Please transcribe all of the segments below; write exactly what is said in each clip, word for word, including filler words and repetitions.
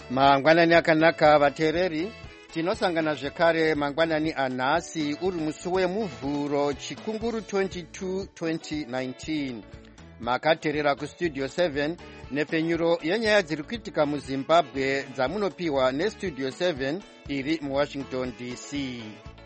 Mangwanani akanaka vateereri, tinosangana zvekare mangwanani anhasi uri musi wemuvhuro chikunguru twenty-two twenty nineteen. Makateerera kustudio seven nepfenyuro yenyaya dziri kuitika muZimbabwe dzamunopiwa nestudio seven iri muWashington D C.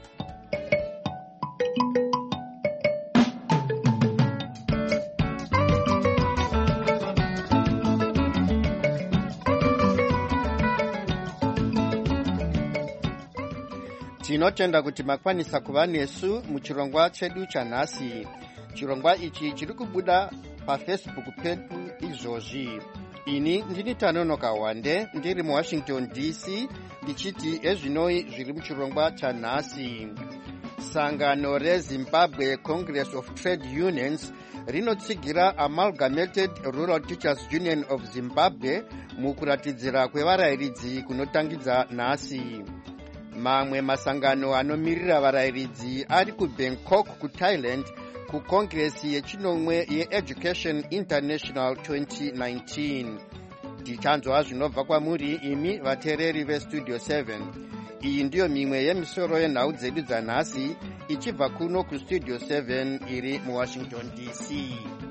Tinotenda kuti makwanisa kuva nesu muchirongwa chedu chanhasi. Chirongwa ichi chiri kubuda paFacebook pedu izvozvi. Ini ndini Tanonoka Wande ndiri muWashington D C ndichiti ezvinoi zviri muchirongwa chanhasi. Sangano reZimbabwe Congress of Trade Unions rinotsigira Amalgamated Rural Teachers Union of Zimbabwe mukuratidzira kwevarayiridzi kunotangidza nhasi. Mamwe masangano anomirira varayiridzi ari kuBangkok kuThailand kukongresi yechinomwe yeEducation International twenty nineteen. Tichanzwa zvinobva kwamuri imi vateereri vestudio seven. Iyi ndiyo mimwe yemisoro yenhau dzedu dzanhasi ichibva kuno kustudio seven iri muWashington D C.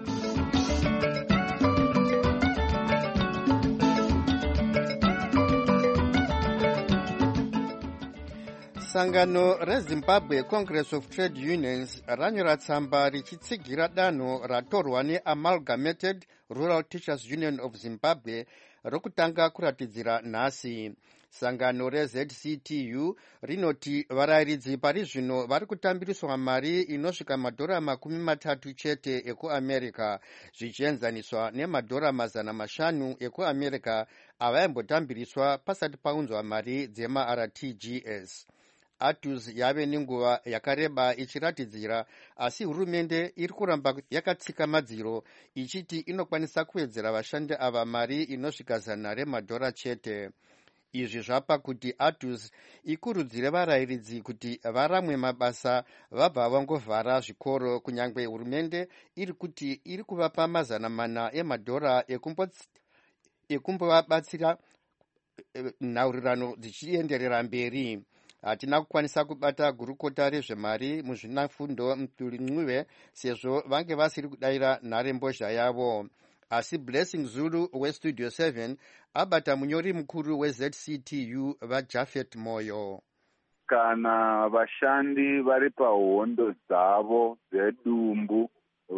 Sangano reZimbabwe Congress of Trade Unions ranyora tsamba richitsigira danho ratorwa neAmalgamated Rural Teachers Union of Zimbabwe rokutanga kuratidzira nhasi. Sangano reZ C T U rinoti varayiridzi pari zvino vari kutambiriswa mari inosvika madhora makumi matatu chete ekuAmerica, zvichienzaniswa nemadhora mazana mashanu ekuAmerica avaimbotambiriswa pasati paunzwa mari dzemaR T G S. Atus yave nenguva yakareba ichiratidzira, asi hurumende iri kuramba yakatsika madziro ichiti inokwanisa kuwedzera vashandi ava mari inosvika zana remadhora chete. Izvi zvapa kuti Atus ikurudzire varayiridzi kuti varamwe mabasa vabva vangovhara zvikoro, kunyangwe hurumende iri kuti iri kuvapa mazana mana emadhora ekumbovabatsira nhaurirano dzichienderera mberi. Hatina kukwanisa kubata gurukota rezvemari muzvinafundo Mtuli sezvo vange vasiri kudayira nharembozha yavo. Asi Blessing Zulu westudio seven abata munyori mukuru weZ C T U vaJafet Moyo. Kana vashandi vari pahondo dzavo dzedumbu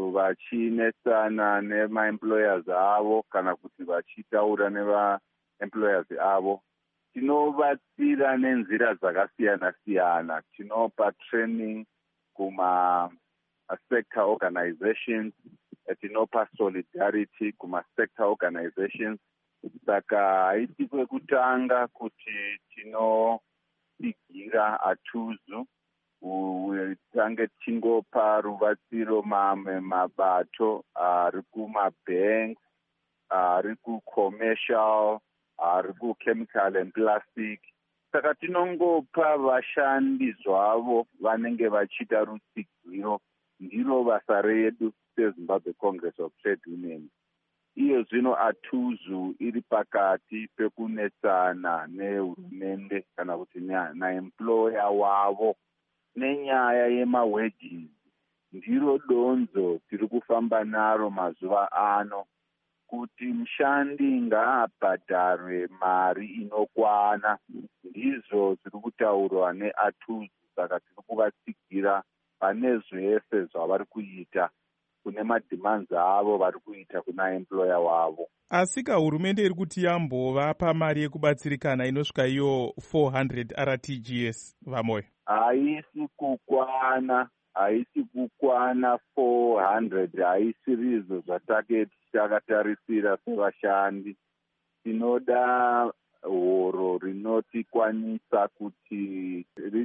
vachinesana nemaemployers avo kana kuti vachitaura nevaemployers avo, tinovatsira nenzira dzakasiyana siyana. Tinopa training kuma sector organizations, tinopa solidarity kuma sector organizations. Saka haisi kwekutanga kuti tinotsigira atuzu tange tingopa rubatsiro mamwe mabato ari kumabanks, ari kucommercial, ari kuchemical and plastic. Saka tinongopa vashandi zvavo vanenge vachita rutsigiro. Ndiro basa redu seZimbabwe Congress of Trade Unions. Iyo zvino atuzu iri pakati pekunetsana nehurumende kana kuti naemployer wavo nenyaya yemawages. Ndiro donzo tiri kufamba naro mazuva ano, kuti mushandi ngaabhadharwe mari inokwana. Ndizvo tiri kutaurwa neAtuzu. Saka tiri kuvatsigira pane zvese zvavari kuita kune madhimanzi avo vari kuita kuna employer wavo. Asika hurumende iri kuti yambovapa mari yekubatsirikana inosvika iyo four hundred R T G S vamoyo. Haisi kukwana, haisi kukwana four hundred, haisirizo zvatake takatarisira sevashandi. Tinoda horo rinotikwanisa kuti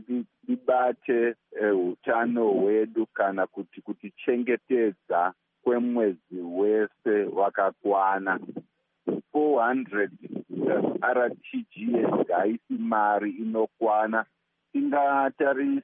ribate hutano hwedu kana kuti kutichengetedza kwemwedzi wese wakakwana. four hundred R T G S haisi mari inokwana.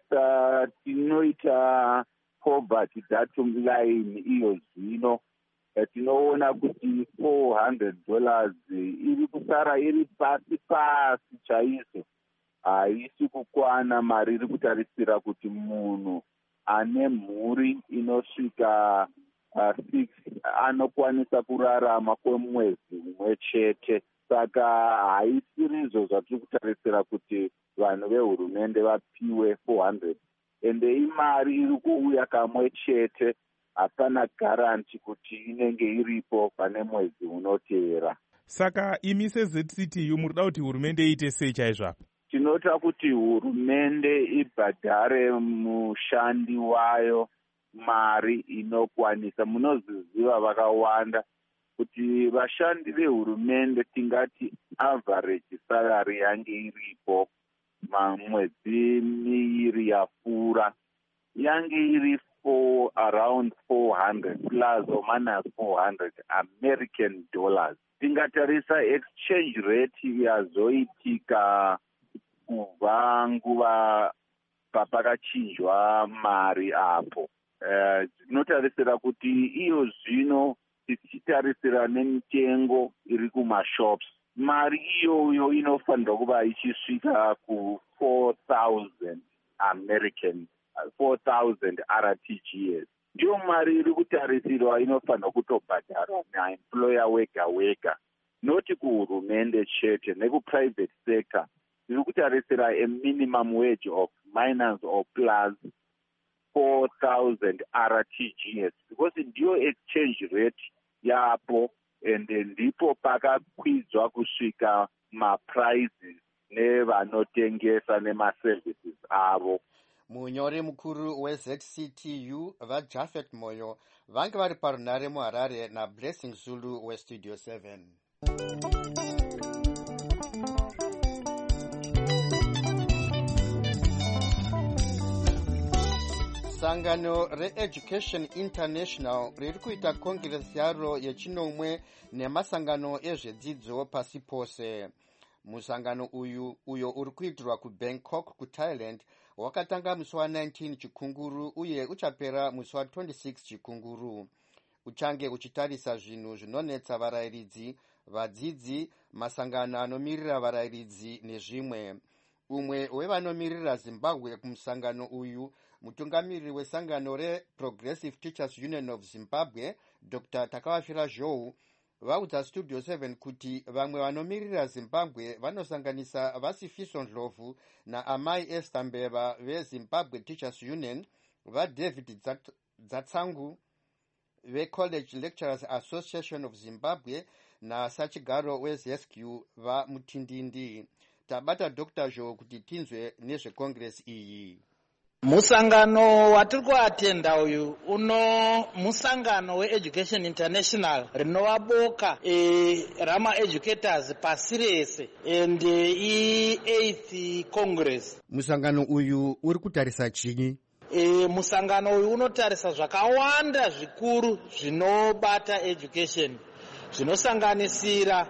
Tingatarisa, tinoita poverty datum line iyo zvino tinoona kuti four hundred dollars iri kusara iri pasi pasi chaizvo, haisi kukwana mari iri kutarisira kuti munhu ane mhuri inosvika uh, six anokwanisa kurarama kwemwedzi umwe chete. Saka haisirizvo zvatiri kutarisira kuti vanhu vehurumende vapiwe four hundred, ende imari iri kuuya kamwe chete, hapana garanti kuti inenge iripo pane mwedzi unoteera. Saka imi se-Z C T U muri kuda kuti hurumende iite sei chaizvo apa? Tinota kuti hurumende ibhadhare mushandi wayo mari inokwanisa. Munozviziva vakawanda kuti vashandi vehurumende tingati average salary yange iripo mamwedzi miiri yapfuura yange iri for around four hundred plus or minus four hundred American dollars. Tingatarisa exchange rate yazoitika kubva nguva papakachinjwa mari apo. Tinotarisira uh, kuti iyo zvino tichitarisira nemitengo iri kumashops, mari iyoyo inofanirwa kuva ichisvika ku four thousand American, four thousand R T G S. Ndiyo mari iri kutarisirwa inofanirwa kutobhadharwa naemployer wega wega, noti kuhurumende chete nekuprivate sector. Iri kutarisira a minimum wage of minus or plus four thousand R T G S, because ndiyo exchange rate yapo, and ndipo pakakwidzwa kusvika maprices nevanotengesa nemaservices avo. Munyori mukuru we-Z C T U vaJafet Moyo vange vari parunare muHarare naBlessing Zulu weStudio seven. Sangano re-Education International riri kuita kongresi yaro yechinomwe nemasangano ezvedzidzo pasi pose. Musangano uyu uyo uri kuitirwa kuBangkok kuThailand wakatanga musi wa nineteen chikunguru uye uchapera musi wa twenty-six chikunguru. Uchange uchitarisa zvinhu zvinonetsa varayiridzi, vadzidzi, masangano anomirira varayiridzi nezvimwe. Umwe wevanomirira Zimbabwe kumusangano uyu, mutungamiriri wesangano re-Progressive Teachers Union of Zimbabwe, Doctor Takawashira Zhou, vaudza Studio seven kuti vamwe vanomirira Zimbabwe vanosanganisa Vasifiso Ndlovu naamai Esther Mbeva veZimbabwe Teachers Union, vaDavid Dzatsangu veCollege Lecturers Association of Zimbabwe naSachigaro weZ S Q vaMutindindi. Tabata Doctor Zhou kuti tinzwe nezvekongresi iyi. Musangano watiri kuatenda uyu uno musangano weEducation International rinovaboka e, rama educators pasi rese and i eighth Congress. Musangano uyu uri kutarisa chinyi? E, musangano uyu unotarisa zvakawanda zvikuru zvinobata education, zvinosanganisira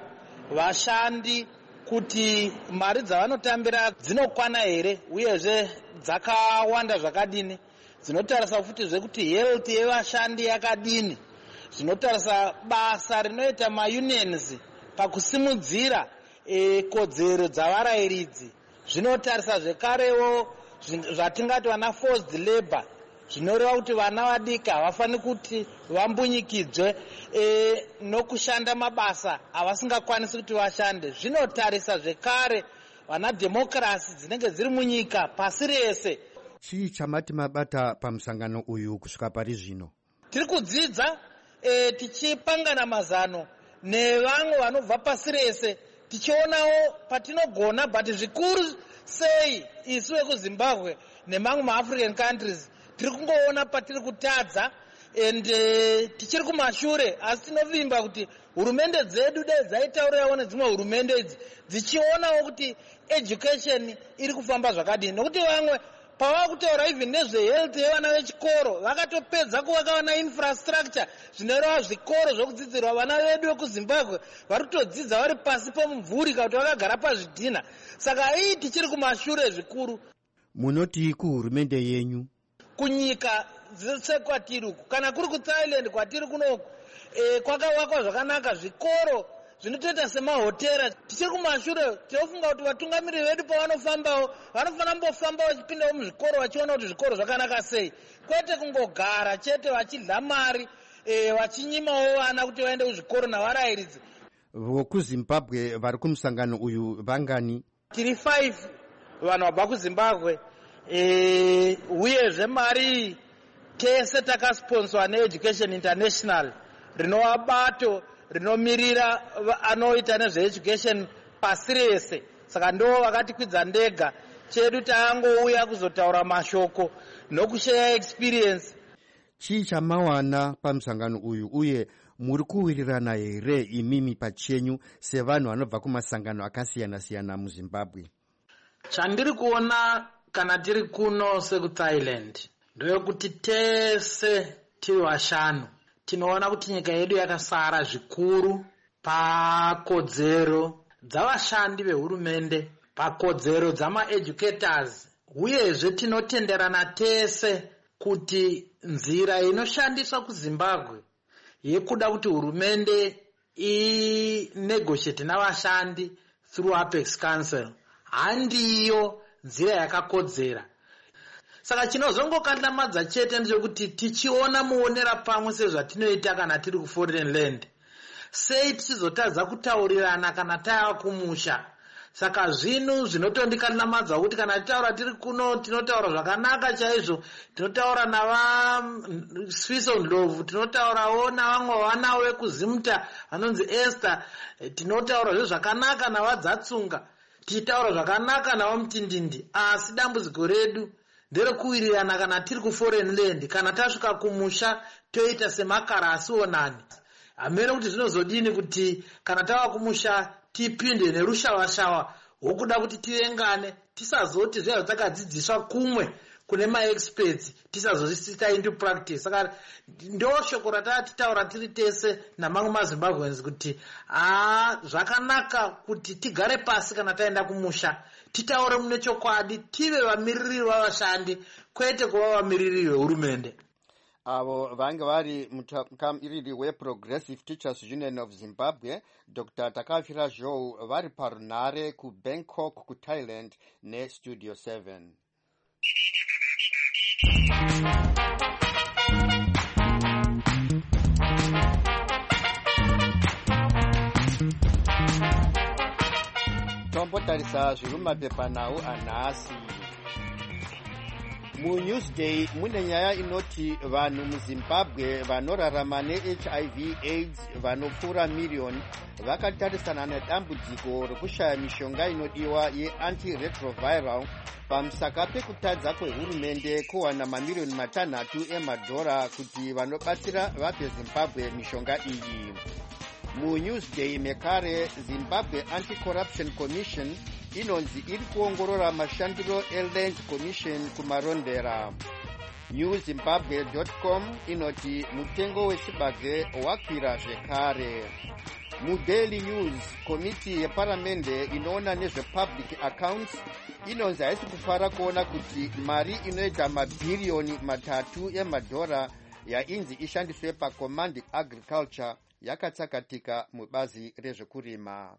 vashandi kuti mari dzavanotambira dzinokwana here uyezve dzakawanda zvakadini, dzinotarisa futi zvekuti health yevashandi yakadini, zvinotarisa basa rinoita maunions pakusimudzira e, kodzero dzavarayiridzi, zvinotarisa zvekarewo zvatingati vana forced labor, zvinoreva kuti vana vadiki havafaniri kuti vambunyikidzwe e, nokushanda mabasa avasingakwanisi kuti vashande. Zvinotarisa zvekare vana democracy dzinenge dziri munyika pasi rese. Chii chamati mabata pamusangano uyu kusvika pari zvino? Tiri kudzidza e, tichipangana mazano nevamwe vanobva pasi rese, tichionawo patinogona, but zvikuru sei isu vekuZimbabwe nemamwe maAfrican countries tiri kungoona patiri kutadza, and uh, tichiri kumashure, asi tinovimba kuti hurumende dzedu dai dzaitaurawo nedzimwe hurumende idzi dzichionawo kuti education iri kufamba zvakadini, nokuti vamwe pavakutaura even nezvehealth yevana vechikoro vakatopedza kuvaka vana infrastructure zvinoreva zvikoro zvokudzidzirwa vana vedu vekuZimbabwe vari kutodzidza vari pasi pomumvuri kana kuti vakagara pazvidhina. Saka ii tichiri kumashure zvikuru. Munoti kuhurumende yenyu? Kunyika dzese kwatiri uku, kana kuri kuThailand kwatiri kunoku, e, kwakawakwa zvakanaka, zvikoro zvinotoita semahotera. Tichiri kumashure tinofunga kuti vatungamiriri vedu pavanofambawo vanofanira mbofamba vachipindawo muzvikoro vachiona kuti zvikoro zvakanaka sei, kwete kungogara chete vachidla mari e, vachinyimawo vana kuti vaende kuzvikoro navarayiridzi. vokuzimbabwe vari kumusangano uyu vangani? Tiri five vanhu vabva kuzimbabwe, e, uyezve mari tese takasponswa neEducation International, rinova bato rinomirira anoita nezveeducation pasi rese. Saka ndo vakatikwidza ndega, chedu taangouya kuzotaura mashoko nokushare experience. Chii chamawana pamusangano uyu, uye muri kuwirirana here imimi pachenyu sevanhu vanobva kumasangano akasiyana-siyana muZimbabwe? Chandiri kuona kana tiri kuno sekuThailand ndeyekuti tese tiri vashanu tinoona kuti nyika yedu yakasara zvikuru pakodzero dzavashandi vehurumende, pakodzero dzamaeducators, uyezve tinotenderana tese kuti nzira inoshandiswa kuZimbabwe yekuda kuti hurumende inegotiate navashandi through Apex Council handiyo nzira yakakodzera. Saka chinozongokandlamadza chete ndechekuti tichiona muonera pamwe sezvatinoita kana tiri kuforeign land, sei tichizotadza kutaurirana kana tava kumusha. Saka zvinhu zvinotondikandlamadza kuti kana titaura tiri kuno tinotaura zvakanaka chaizvo, tinotaura nava Swiss on Love, tinotaurawo navamwe vanawo vekuzimta vanonzi Esther, tinotaura zve zvakanaka navadzatsunga, tichitaura zvakanaka navamutindindi. Asi dambudziko redu nderekuwirirana kana tiri kuforeign land, kana tasvika kumusha toita semakara asionani. Hamene kuti zvinozodini kuti kana tava kumusha tipinde nerushawashawa wokuda kuti tivengane, tisazoti zvinhu takadzidziswa kumwe kune maexperts tisazozvisita into practice. Saka ndo shoko ratatitaura tiri tese namamwe maZimbabweans kuti ah, zvakanaka kuti tigare pasi kana taenda kumusha titaure mune chokwadi, tive vamiriri vavashandi kwete kuva vamiriri vehurumende. Avo vange vari mutungamiriri weProgressive Teachers Union of Zimbabwe Doctor Takafira Joe vari parunhare kuBangkok kuThailand neStudio seven. Tombotarisa zviri mumapepanhau anhasi. MuNewsday mune nyaya inoti vanhu muZimbabwe vanorarama neH I V AIDS vanopfuura miriyoni vakatarisana nedambudziko rekushaya mishonga inodiwa yeantiretroviral pamusaka pekutadza kwehurumende kuwana mamiriyoni matanhatu emadhora kuti vanobatsira vapeZimbabwe mishonga iyi. MuNewsday mekare Zimbabwe Anti-Corruption Commission inonzi iri kuongorora mashandiro eLand Commission kumarondera. new zimbabwe dot com inoti mutengo wechibage wakwira zvekare. MuDaily News komiti yeparamende inoona nezvepublic accounts inonzi haisi kufara kuona kuti mari inoita mabhiriyoni matatu emadhora yainzi ishandiswe pacommand agriculture yakatsakatika mubazi rezvekurima.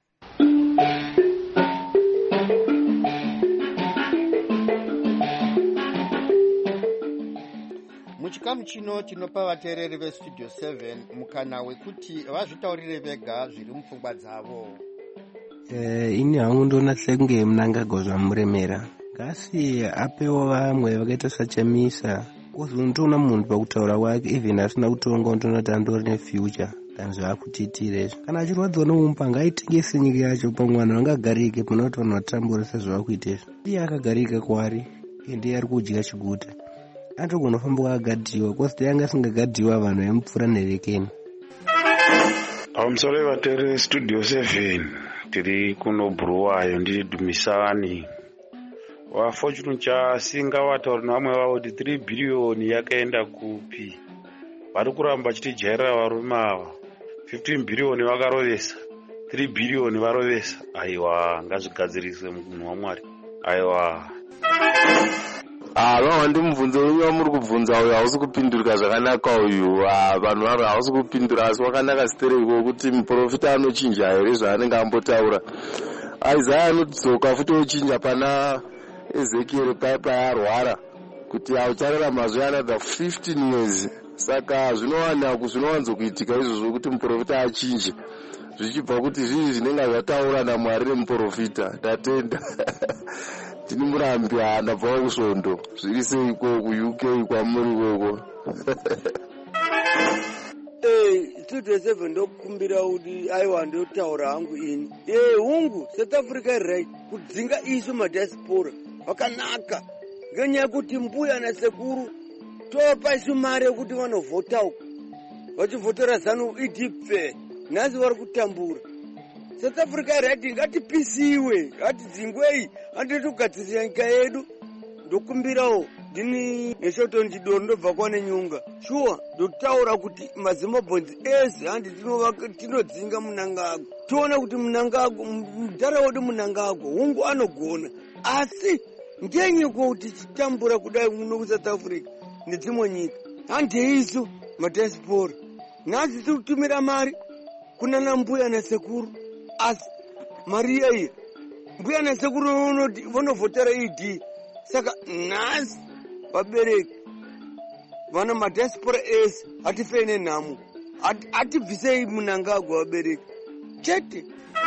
Muchikamu chino tinopa vateereri veStudio seven mukana wekuti vazvitaurire vega zviri mupfungwa dzavo. Eh, ini hangu ndona senge Mnangagwa Muremera ngasi apewo vamwe vakaita sachamisa uzontoona munhu pakutaura kwake even asina kutonga ndona tandori nefuture zvaakutiitire kana achirwadzawo noumpa ngaitengese nyika yacho pamwana vangagarike pano kuti vanhu vatambura sezvavakuita izvo. Iye akagarika kwari ende ari kudya chiguta atogona kufamba kwakagadhiwa kosti yanga asingagadhiwa vanhu vemupfuura nerekeni. Pamusoro vevateereri Studio seven tiri kuno Bhuruwayo ndiri Dumisani. Wafortune chasinga wataura nevamwe vavo kuti three biliyoni yakaenda kupi. Vari kuramba chitijairira varume ava. fifteen biliyoni vakarovesa, three biliyoni varovesa. Aiwa, ngazvigadziriswe munhu waMwari. Aiwa. Ah, vamwe ndimubvunzo wenyu wamuri kubvunza uyu hausi kupindurika zvakanaka uyu. Vanhu vari hausi kupindura asi wakanaka stereko wekuti muprofita anochinja here zvaanenge ambotaura. Isaiah anodzoka futi ochinja pana Ezekiel paya paya arwara kuti auchareramazve another fifteen years. Saka zvinowanzokuitika izvozvo kuti muprofita achinje zvichibva kuti zvinhu zvinenge zvataura naMwari nemuprofita. Tatenda. Tini murambi ndabva kusvondo zviri sei iko ku U K kwamuri ikoko. Eh, Studio seven ndokukumbira kuti aiwa ndotaura hangu ini. Eh, hungu South Africa right kudzinga isu madiaspora vakanaka ngenyaya yekuti mbuya nasekuru topa isu mari yekuti vanovhota uko vachivhotera zanu E D P. Nhasi vari kutambura. South Africa right ngatipisiwe ngatidzingwei handiti kugadzirira nyika yedu. Ndokumbirawo ndini neshoto ndidoro ndobva kwane nyunga shuwa ndotaura kuti mazimbabwenzi ese handi tinodzinga munangago toona kuti munangago mudhara wedu munangago hungu anogona asi ngenyiko kuti chitambura kudai muno kuSouth Africa nedzimwe nyika handi isu madiaspora nhasi tiri kutumira mari kunana mbuya nasekuru asi mari iyeyi mbuya nasekuru vanovhotera E D. Saka nhasi vabereki vana madiaspora ese hatifene nhamo hatibvisei munangagwa vabereki chete.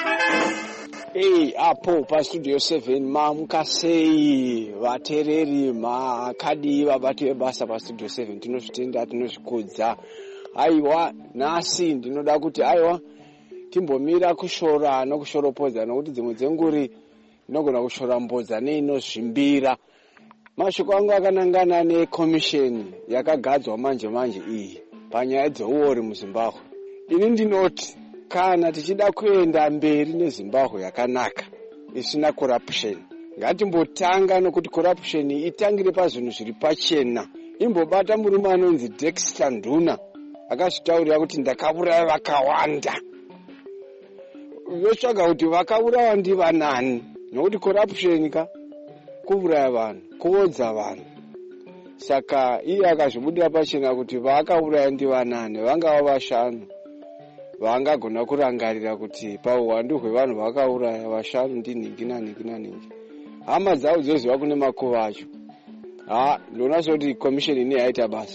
Hey, apo pastudio seven mamuka sei vatereri makadi vabati vebasa pastudio seven tinozvitenda tinozvikudza. Aiwa nhasi ndinoda kuti aiwa timbomira kushora nokushoropodza nokuti dzimwe dzenguri ndinogona kushora mbodza neinozvimbira. Mashoko angu akanangana nekomisheni yakagadzwa manje manje iyi panyaya dzeuori muZimbabwe. Ini ndinoti kana tichida kuenda mberi neZimbabwe yakanaka isina corruption ngatimbotanga nokuti corruption itangire pazvinhu zviri pachena. Imbobata murume anonzi Dexter Nduna akazvitaurira kuti ndakauraya vakawanda. Yotsvaga kuti vakaurawa ndivanani nokuti corruption ka kuuraya vanhu kuodza vanhu. Saka iye akazvibudira pachena kuti vaakauraya ndivanani vangava vashanu vangagona kurangarira kuti pauwandu hwevanhu vakauraya vashanu ndinhingi nanhingi nanhingi. Hama dzavo dzoziva kune makuva acho. Ha ndona kuti komisheni ine yaita basa.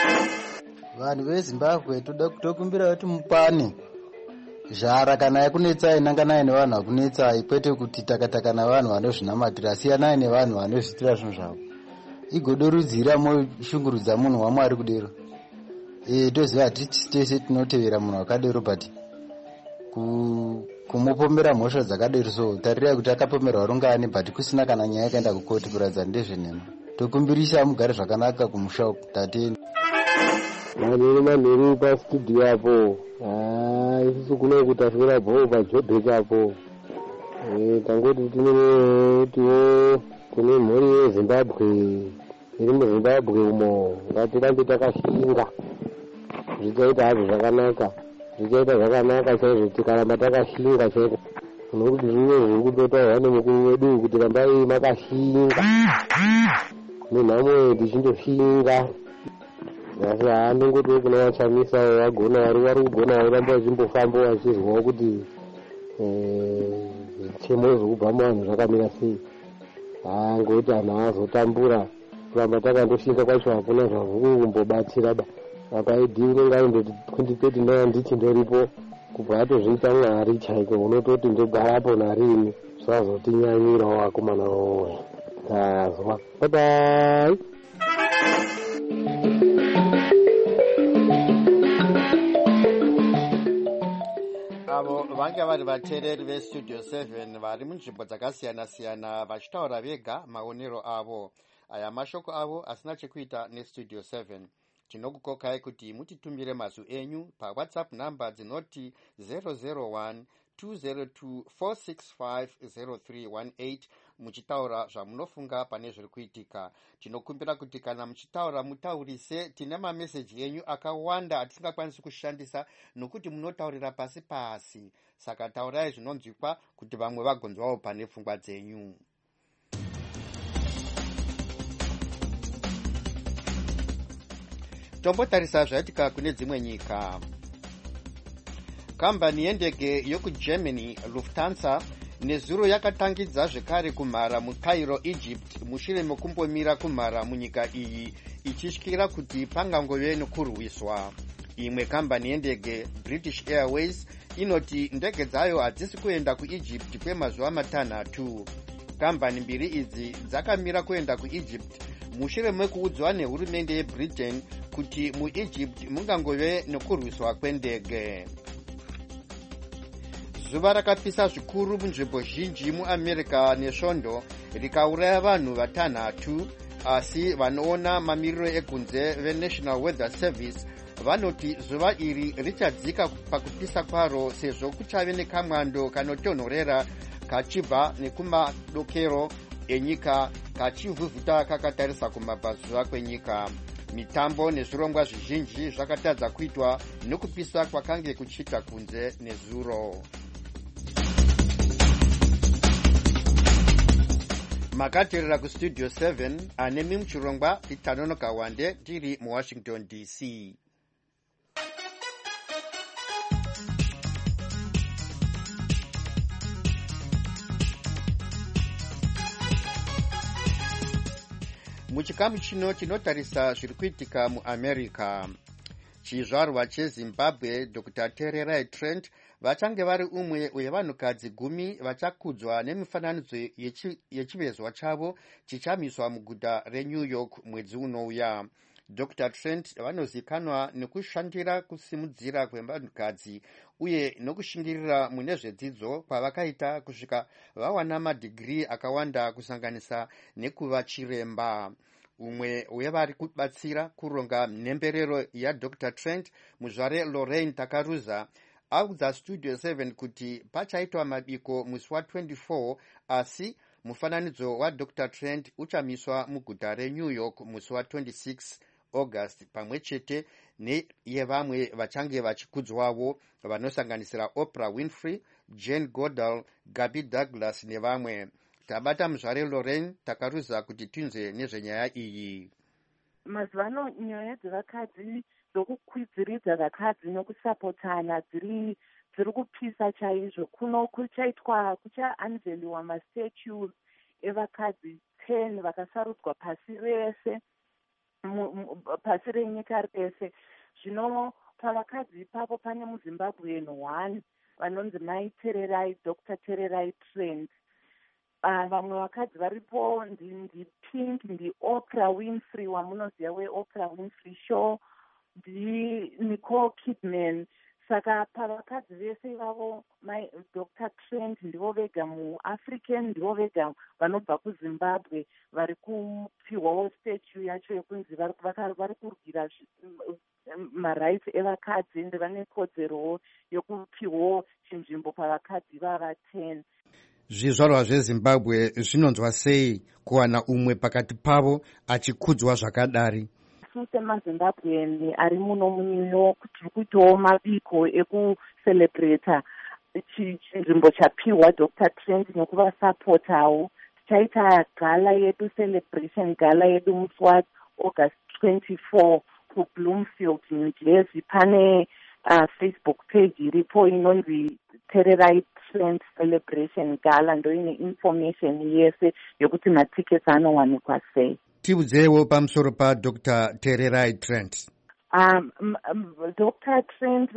Vanhu veZimbabwe toda kutokumbira kuti mupane zhara kana yakunetsai nanganai nevanhu vakunetsai kwete kuti takataka navanhu vanozvinamatira siyanai nevanhu vanozvitira zvinhu zvavo. Igodorudzira moshungurudza munhu waMwari kudero. Eh toziva kuti tese tinotevera munhu wakadero but kumupomera mhosva dzakadero so tarira kuti akapomerwa rungani but kusina kana nyaya yakaenda kukoti kuradza ndezvenhema. Tokumbirisa mugare zvakanaka kumusha tateni. Manini manini pastudio apo. Ah, isusu kuno kutasvira bho pajobheki apo. Eh tangoti tinoti kune mhuri yeZimbabwe iri muZimbabwe umo ngatirambe takashinga. Zvichaita hazvo zvakanaka. Zvichaita zvakanaka chaizvo tikaramba takashinga chaiko. Nokuti zvimwe zviri kutotaurwa nemukuru wedu kuti rambai makashinga. Nenhamo tichindoshinga. Asi handingoti kuna vachamisa vagona vari vari kugona varamba vachimbofamba vachizwawo kuti zvichemo zvekubva muvanhu zvakamira sei. Ha ngokuti anhu haazotambura kuramba takandoshinga kwacho hakuna zvavhuri kumbobatsira ba. Akaidi unenge aindoti twenty thirty nine ndichindoripo kubva atozviita Mwari chaiko unototi ndogarapo narini zvazotinyanyirawo akomana woye. Tazwa. Bye bye. Avo vanga vari vateereri vestudio seven vari munzvimbo dzakasiyana siyana vachitaura vega maonero avo. Aya mashoko avo asina chekuita nestudio seven. Tinokukokai kuti mutitumire mazwi enyu paWhatsApp number dzinoti zero zero one two zero two four six five zero three one eight muchitaura zvamunofunga pane zviri kuitika. Tinokumbira kuti kana muchitaura mutaurise, tine mameseji enyu akawanda atisingakwanisi kushandisa nokuti munotaurira pasi pasi. Saka taurai zvinonzwikwa kuti vamwe vagonzwawo pane pfungwa dzenyu. tombotarisa zvaitika kune dzimwe nyika. Kambani yendege yokugermany Lufthansa nezuro yakatangidza zvekare kumhara muCairo, Egypt mushure mekumbomira kumhara munyika iyi ichityira kuti pangangove nokurwiswa. Imwe kambani yendege British Airways inoti ndege dzayo hadzisi kuenda kuEgypt kwemazuva matanhatu. Kambani mbiri idzi dzakamira kuenda kuEgypt mushure mekuudzwa nehurumende yeBritain kuti muEgypt mungangove nokurwiswa kwendege. Zuva rakapisa zvikuru munzvimbo zhinji muAmerica nesvondo rikauraya vanhu vatanhatu, asi vanoona mamiriro ekunze veNational Weather Service vanoti zuva iri richadzika pakupisa kwaro sezvo kuchave nekamwando kanotonhorera kachibva nekumadokero enyika kachivhuvhuta kakatarisa kumabvazuva kwenyika. Mitambo nezvirongwa zvizhinji zvakatadza kuitwa nokupisa kwakange kuchiita kunze nezuro. Makateerera kustudio seven anemi muchirongwa Itanonoka Wande tiri muWashington D C. Muchikamu chino tinotarisa zviri kuitika muAmerica. Chizvarwa cheZimbabwe Doctor Tererai Trent vachange vari umwe wevanhukadzi gumi vachakudzwa nemifananidzo yechivezwa chavo chichamiswa muguta reNew York mwedzi unouya. Doctor Trent vanozikanwa nekushandira kusimudzira kwevanhukadzi uye nokushingirira mune zvedzidzo kwavakaita kusvika vawana madhigiri akawanda kusanganisa nekuva chiremba. Umwe wevari kubatsira kuronga nhemberero yaDr Trent, muzvare Lorraine Takaruza, audza Studio seven kuti pachaitwa mabiko musi wa24, asi mufananidzo waDr Trent uchamiswa muguta reNew York musi wa26 August, pamwe chete neyevamwe vachange vachikudzwawo vanosanganisira Oprah Winfrey, Jane Goodall, Gabby Douglas nevamwe. Tabata muzvare Lorraine Takaruza kuti tinze nezvenyaya iyi. Mazuvano nyaya dzevakadzi dzokukwidziridza vakadzi nokusapotana dziri dziri kupisa chaizvo. Kuno kuchaitwa kuchaanveliwa mastatues evakadzi ten vakasarudzwa pasi rese pasi renyika rese. Zvino pavakadzi ipapo pane muZimbabwean one vanonzi Mai Tererai, Doctor Tererai Trent. Uh, vamwe vakadzi varipo ndi Pink, ndi Oprah Winfrey wamunoziva weOprah Winfrey Show, ndi Nicole Kidman. Saka pavakadzi vese ivavo Doctor Trent ndivo vega muAfrican, ndivo vega vanobva kuZimbabwe vari kupiwawo statue yacho yekunzi vari kurwira marights evakadzi ende vane kodzerowo yokupiwawo chinzvimbo pavakadzi vava ten. Zvizvarwa zveZimbabwe zvinonzwa sei kuwana umwe pakati pavo achikudzwa zvakadari? SemaZimbabwean ari muno muNew York tiri kuitawo mabiko ekucelebrata chinzvimbo chapiwa Doctor Trent nokuvasapotawo. Tichaita gala yedu, celebration gala yedu musi waAugust twenty-four kuBloomfield, New Jersey. Pane uh, Facebook page iripo inonzi Tererai Trent Celebration Gala, ndoine information yese yokuti matickets anowanikwa sei. Tiudzewo pamusoro paDr Tererai Trent. Um, um, Doctor Trent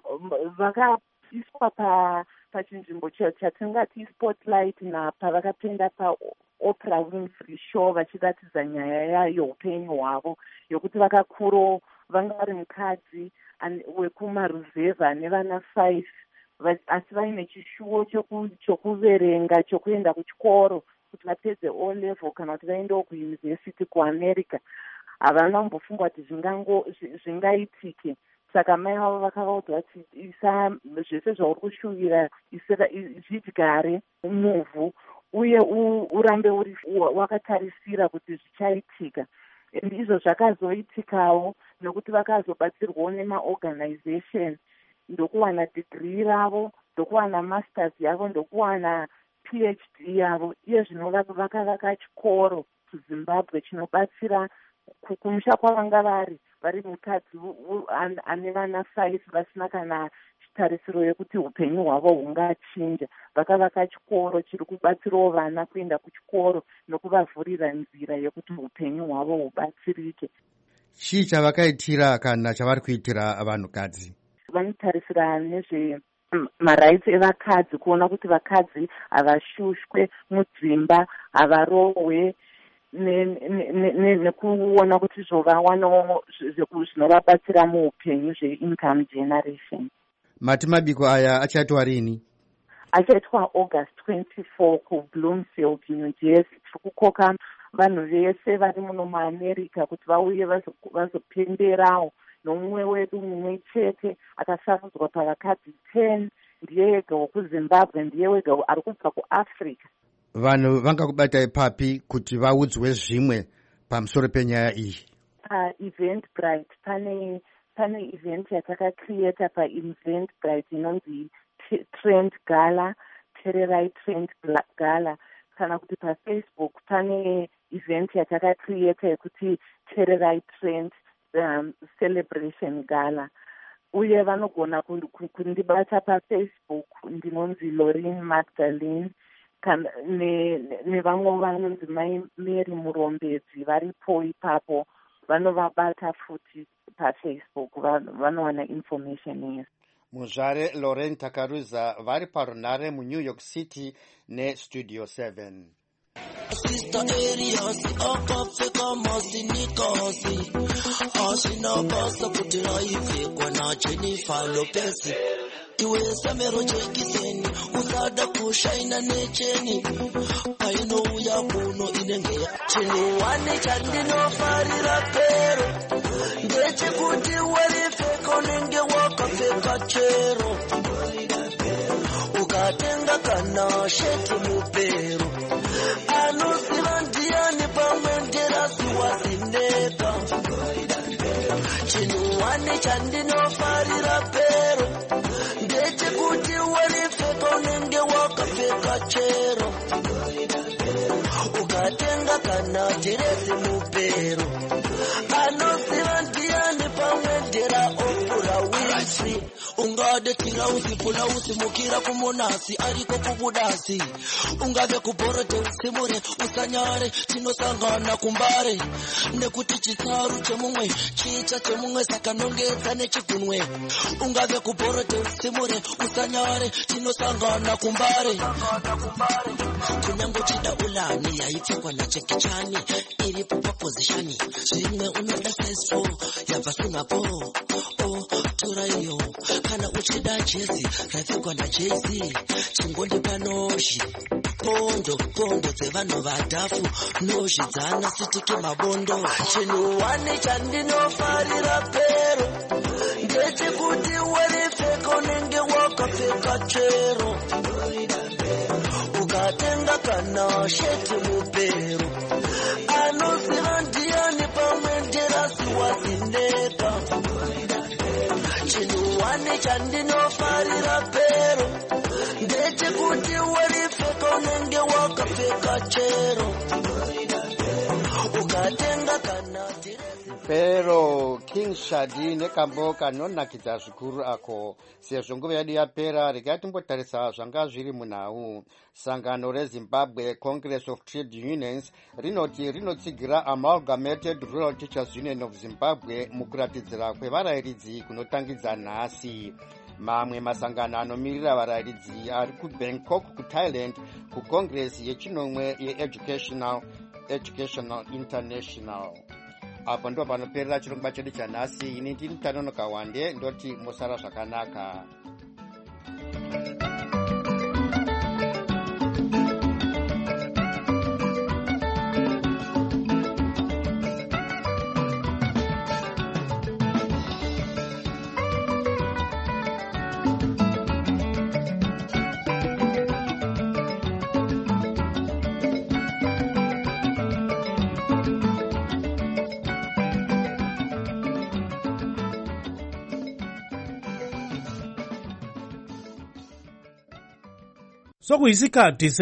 vakaiswa pa pachinzvimbo chatingati spotlight na pavakapenda paOprah Winfrey Show vachiratidza nyaya yayo upenyu hwavo yokuti vakakuro vanga vari mukadzi wekumaruzeva nevana five, asi vaine chishuwo chokuverenga chokuenda kuchikoro kuti vapedze O level kana kuti vaendewo kuuniversity kuAmerica. Havana kumbofunga kuti zvingaitike. Saka mai vavo vakavaudza kuti isa zvese zvauri kushuvira zvidyare muvhu uye urambe uri wakatarisira kuti zvichaitika. Izvo zvakazoitikawo nokuti vakazobatsirwawo nemaorganization ndokuwana degree ravo, ndokuwana masters yavo, ndokuwana PhD yavo. Iye zvino vakavaka chikoro kuZimbabwe chinobatsira kumusha kwavanga vari vari mukadzi ane vana five vasina kana tarisiro yekuti upenyu hwavo hungachinja. Vakavaka chikoro chiri kubatsirawo vana kuenda kuchikoro nokuvavhurira nzira yekuti upenyu hwavo hubatsirike. Chii chavakaitira kana chavari kuitira vanhukadzi? Vanotarisira nezve marights evakadzi, kuona kuti vakadzi havashushwe mudzimba, havarohwe, nekuona kuti zvovawanawo zvinovabatsira muupenyu zveincome generation. Mati mabiko aya achaitwa rini? Achaitwa August twenty-fourth kuBloomfield, New Jersey. Tiri kukoka vanhu vese vari muno muAmerica kuti vauye vazopemberawo. Nomumwe wedu mumwe chete akasarudzwa pavakadzi ten, ndiye wega wekuZimbabwe, ndiye wega ari kubva kuAfrica. Vanhu vangakubatai papi kuti vaudzwe zvimwe pamusoro penyaya iyi? paEventbrite pane pane event yatakacreata paEventbrite inonzi Trend Gala, Tererai Trend Gala. Kana kuti paFacebook pane event yatakacreata yekuti Tererai Trend um, Celebration Gala. Uye vanogona kundibata paFacebook, ndinonzi Lauren Magdalene, nevamwe vanonzi Mai Mary Murombedzi varipo ipapo, vanovabata futi paFacebook, vanowana information yes. Muzvare Lauren Takaruza vari parunare muNew York City neStudio seven. Sister Arias akapfeka masinikosi asina basa kuti raipfekwa naJennifer Lopez. Iwe samero jekiseni usada kushaina necheni painouya kuno inenge cheni wane chandinofarira pero ndechekuti waripfeka unenge wakapfeka chero ukatenga kana sheti mupero anoziva ndiani pamwe nderasi wazineka cheni wane chandinofarira pero ndechekuti waripfeka unenge wakapfeka chero ukatenga kana jeresi mupero anoziva ndiani pamwe ndera opura Winfrey. Ungade tirausi pulausi mukira kumonasi ariko kubudasi ungave kubhorode usimure usanyare tinosangana kumbare nekuti chitsaru chemumwe chicha chemumwe sakanongedza nechigunwe ungave kubhorode usimure usanyare tinosangana kumbare kunyango chida ulani yaipfekwa nachekichani iripo papozishani zvimwe unoda fesfo yabva sinapo oh turaiyo kana uchida jezi rapfekwa naJay-Z chingondi panoshi pondo pondo dzevanhu vadhafu nozhidzana sitike mabondo chinhu wane chandinofarira pero ndechekuti waripfeka unenge wakapfeka chero ukatenga kana sheti mupero anoziva ndiani pamwe nderasi wazineka chinhu wane chandinofarira pero ndechekuti waripfeka unenge wakapfeka chero ukatenga kana pero King Shadi nekambo kanonakidza zvikuru ako. Sezvo nguva yedu yapera, regai timbotarisa zvanga zviri munhau. Sangano reZimbabwe Congress of Trade Unions rinoti rinotsigira Amalgamated Rural Teachers Union of Zimbabwe mukuratidzira kwevarayiridzi kunotangidza nhasi. Mamwe masangano anomirira varayiridzi ari kuBangkok kuThailand kuCongress yechinomwe yeEducational Educational International. Apo ndo panoperera chirongwa chedu chanhasi. Ini ndini Tanonoka Wande, ndoti musara zvakanaka. sokuyisikhathi